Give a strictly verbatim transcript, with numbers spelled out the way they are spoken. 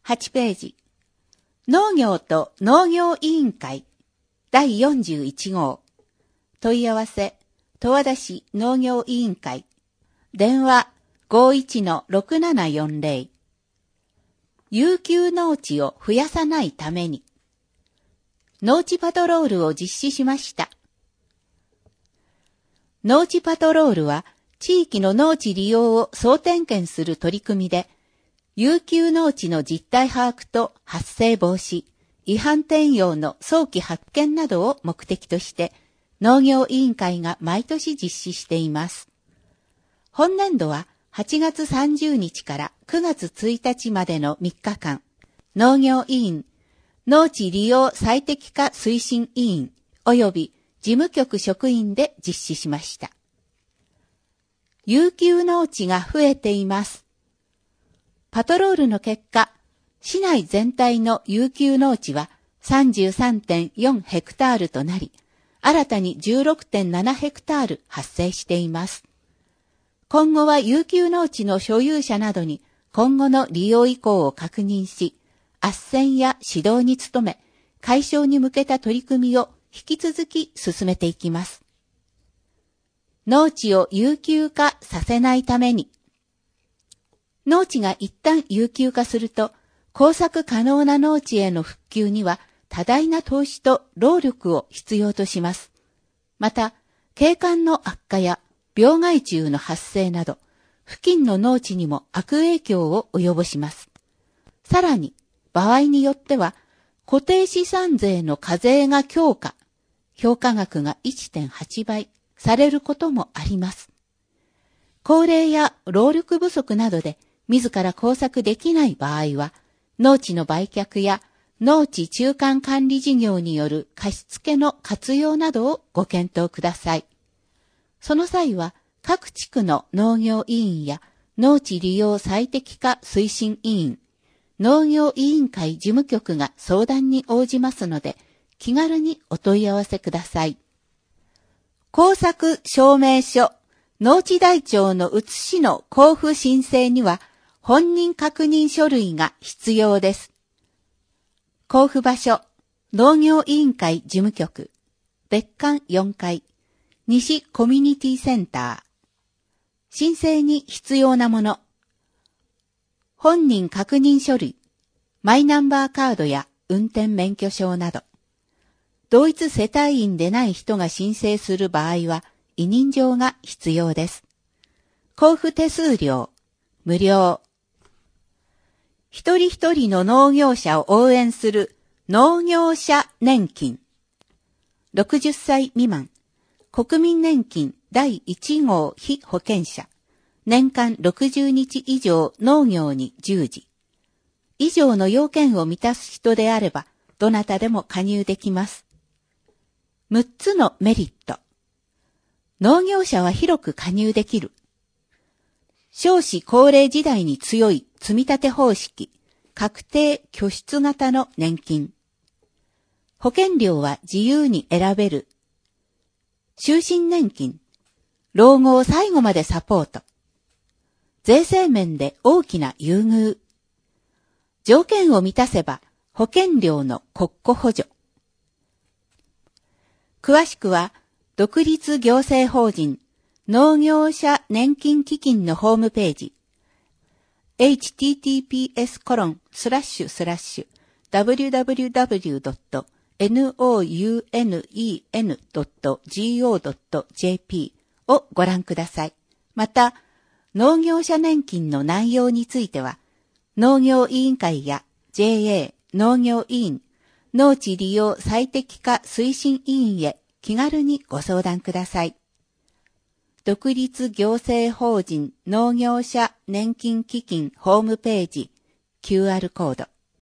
はちページ。農業と農業委員会だいよんじゅういち号。問い合わせ、十和田市農業委員会。電話 ごいちのろくななよんぜろ。有給農地を増やさないために。農地パトロールを実施しました。農地パトロールは地域の農地利用を総点検する取り組みで、有給農地の実態把握と発生防止、違反転用の早期発見などを目的として、農業委員会が毎年実施しています。本年度ははちがつさんじゅうにちからくがつついたちまでのみっかかん、農業委員、農地利用最適化推進委員及び事務局職員で実施しました。有給農地が増えています。パトロールの結果、市内全体の有給農地は さんじゅうさんてんよん ヘクタールとなり、新たに じゅうろくてんなな ヘクタール発生しています。今後は有給農地の所有者などに今後の利用意向を確認し、斡旋や指導に努め、解消に向けた取り組みを引き続き進めていきます。農地を有給化させないために、農地が一旦有給化すると、耕作可能な農地への復旧には多大な投資と労力を必要とします。また、景観の悪化や病害虫の発生など、付近の農地にも悪影響を及ぼします。さらに、場合によっては、固定資産税の課税が強化、評価額が いってんはちばいされることもあります。高齢や労力不足などで、自ら耕作できない場合は、農地の売却や農地中間管理事業による貸付の活用などをご検討ください。その際は、各地区の農業委員や農地利用最適化推進委員、農業委員会事務局が相談に応じますので、気軽にお問い合わせください。耕作証明書、農地台帳の写しの交付申請には、本人確認書類が必要です。交付場所、農業委員会事務局、別館よんかい、西コミュニティセンター。申請に必要なもの。本人確認書類、マイナンバーカードや運転免許証など。同一世帯員でない人が申請する場合は、委任状が必要です。交付手数料、無料。一人一人の農業者を応援する農業者年金。ろくじゅっさい未満、国民年金だいいち号被保険者、年間ろくじゅうにち以上農業に従事。以上の要件を満たす人であれば、どなたでも加入できます。むっつのメリット。農業者は広く加入できる。少子高齢時代に強い積み立て方式、確定拠出型の年金。保険料は自由に選べる。終身年金。老後を最後までサポート。税制面で大きな優遇。条件を満たせば保険料の国庫補助。詳しくは、独立行政法人農業者年金基金のホームページ エイチティーティーピーエスコロンスラッシュスラッシュダブリューダブリューダブリュードットノーネンドットジーオードットジェーピー をご覧ください。また、農業者年金の内容については、農業委員会や ジェーエー 農業委員、農地利用最適化推進委員へ気軽にご相談ください。独立行政法人農業者年金基金ホームページ キューアール コード